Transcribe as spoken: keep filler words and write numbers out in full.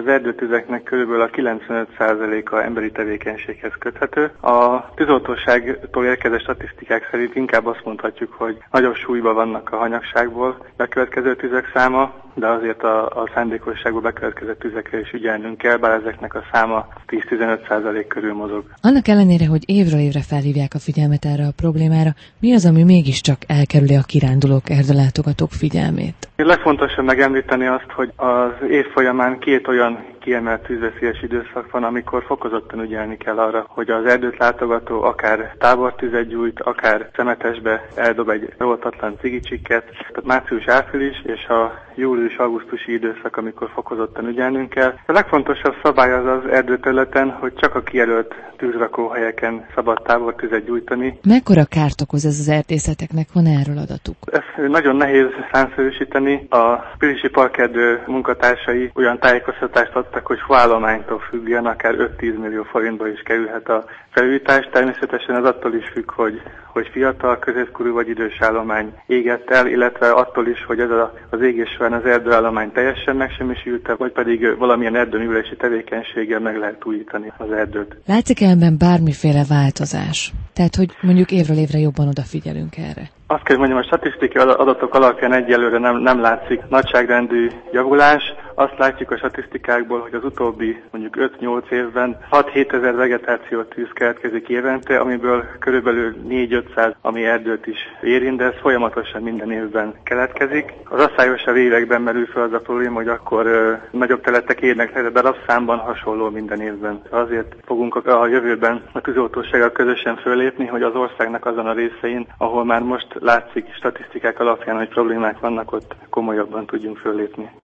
Az erdőtüzeknek körülbelül a kilencvenöt százaléka emberi tevékenységhez köthető. A tűzoltóságtól érkező statisztikák szerint inkább azt mondhatjuk, hogy nagyobb súlyban vannak a hanyagságból bekövetkező tüzek száma, de azért a, a szándékosságból bekövetkező tüzekre is ügyelnünk kell, bár ezeknek a száma tíz-tizenöt százalék körül mozog. Annak ellenére, hogy évről évre felhívják a figyelmet erre a problémára, mi az, ami mégiscsak elkerüli a kirándulók, erdőlátogatók figyelmét? Legfontosabb megemlíteni azt, hogy az év folyamán két olyan kiemelt tűzveszélyes időszak van, amikor fokozottan ügyelni kell arra, hogy az erdőt látogató akár tábortüzet gyújt, akár szemetesbe eldob egy oltatlan cigicsikket. Tehát március-április és a július-augusztusi időszak, amikor fokozottan ügyelnünk kell. A legfontosabb szabály az az erdőterületen, hogy csak a kijelölt tűzrakóhelyeken szabad tábortüzet gyújtani. Mekkora kárt okoz ez az erdészeteknek? Van erről adatuk? Ez nagyon nehéz számszerűsíteni. A Pilisi Parkerdő munkatársai olyan tájékoztatást adtak, hogy faállománytól függően akár öt-tíz millió forintba is kerülhet a felújítás. Természetesen ez attól is függ, hogy, hogy fiatal, középkorú vagy idős állomány égett el, illetve attól is, hogy ez a, az égés során az erdőállomány teljesen megsemmisült, vagy pedig valamilyen erdőművelési tevékenységgel meg lehet újítani az erdőt. Látszik ebben bármiféle változás? Tehát, hogy mondjuk évről évre jobban odafigyelünk erre? Azt kell, hogy mondjam, a statisztikai adatok alapján egyelőre nem, nem látszik nagyságrendű javulás. Azt látjuk a statisztikákból, hogy az utóbbi mondjuk öt-nyolc évben hat-hét ezer vegetáció tűz keletkezik évente, amiből körülbelül négy-ötszáz, ami erdőt is érint, de ez folyamatosan minden évben keletkezik. Az asszályosabb években merül fel az a probléma, hogy akkor ö, nagyobb területek érnek, de darabszámban hasonló minden évben. Azért fogunk a, a jövőben a tűzoltósággal közösen fölépni, hogy az országnak azon a részein, ahol már most látszik statisztikák alapján, hogy problémák vannak, ott komolyabban tudjunk föllépni.